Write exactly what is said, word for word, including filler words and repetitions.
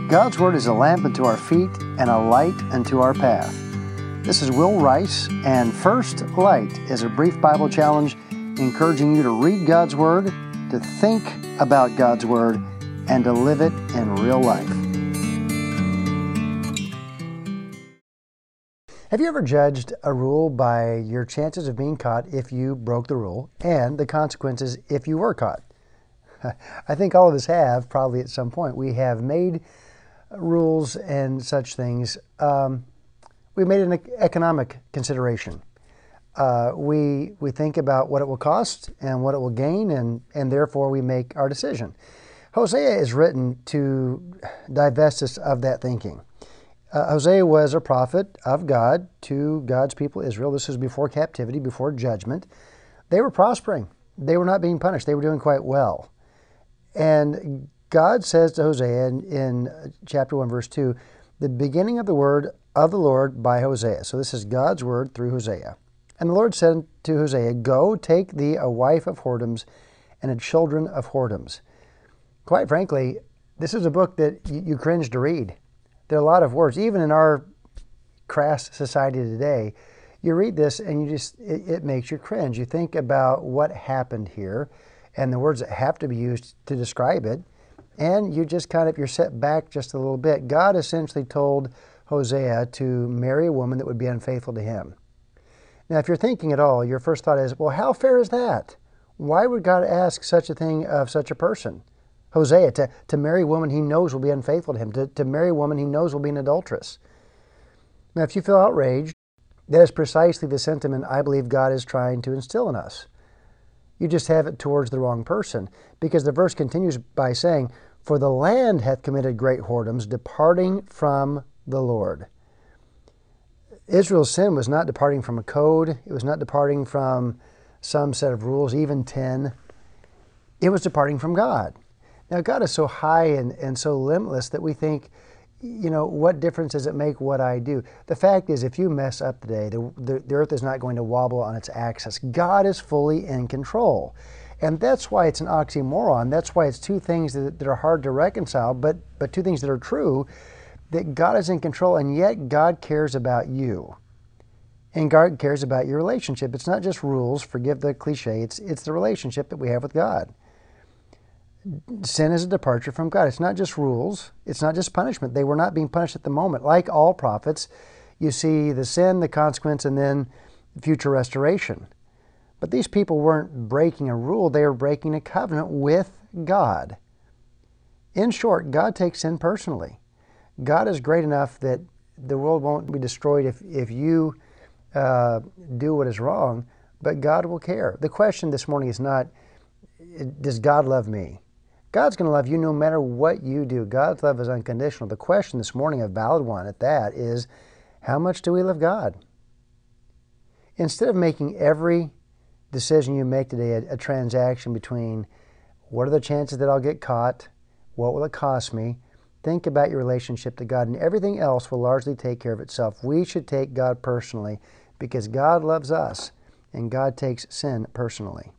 God's Word is a lamp unto our feet and a light unto our path. This is Will Rice, and First Light is a brief Bible challenge encouraging you to read God's Word, to think about God's Word, and to live it in real life. Have you ever judged a rule by your chances of being caught if you broke the rule and the consequences if you were caught? I think all of us have, probably at some point. We have made rules and such things. Um, we made an economic consideration. Uh, we we think about what it will cost and what it will gain, and, and therefore we make our decision. Hosea is written to divest us of that thinking. Uh, Hosea was a prophet of God to God's people Israel. This was before captivity, before judgment. They were prospering. They were not being punished. They were doing quite well. And God says to Hosea in, in chapter one, verse two, the beginning of the word of the Lord by Hosea. So this is God's word through Hosea. And the Lord said to Hosea, Go, take thee a wife of whoredoms and a children of whoredoms. Quite frankly, this is a book that you, you cringe to read. There are a lot of words. Even in our crass society today, you read this and you just it, it makes you cringe. You think about what happened here and the words that have to be used to describe it. And you just kind of, you're set back just a little bit. God essentially told Hosea to marry a woman that would be unfaithful to him. Now, if you're thinking at all, your first thought is, well, how fair is that? Why would God ask such a thing of such a person? Hosea, to, to marry a woman he knows will be unfaithful to him, to, to marry a woman he knows will be an adulteress. Now, if you feel outraged, that is precisely the sentiment I believe God is trying to instill in us. You just have it towards the wrong person, because the verse continues by saying, For the land hath committed great whoredoms, departing from the Lord. Israel's sin was not departing from a code. It was not departing from some set of rules, even ten. It was departing from God. Now, God is so high and, and so limitless that we think, you know, what difference does it make what I do? The fact is, if you mess up today, the, the, the earth is not going to wobble on its axis. God is fully in control. And that's why it's an oxymoron. That's why it's two things that, that are hard to reconcile, but, but two things that are true, that God is in control, and yet God cares about you. And God cares about your relationship. It's not just rules, forgive the cliche, it's, it's the relationship that we have with God. Sin is a departure from God. It's not just rules. It's not just punishment. They were not being punished at the moment. Like all prophets, you see the sin, the consequence, and then future restoration. But these people weren't breaking a rule. They were breaking a covenant with God. In short, God takes sin personally. God is great enough that the world won't be destroyed if, if you uh, do what is wrong, but God will care. The question this morning is not, does God love me? God's going to love you no matter what you do. God's love is unconditional. The question this morning, a valid one at that, is how much do we love God? Instead of making every decision you make today a, a transaction between what are the chances that I'll get caught, what will it cost me, think about your relationship to God, and everything else will largely take care of itself. We should take God personally because God loves us and God takes sin personally.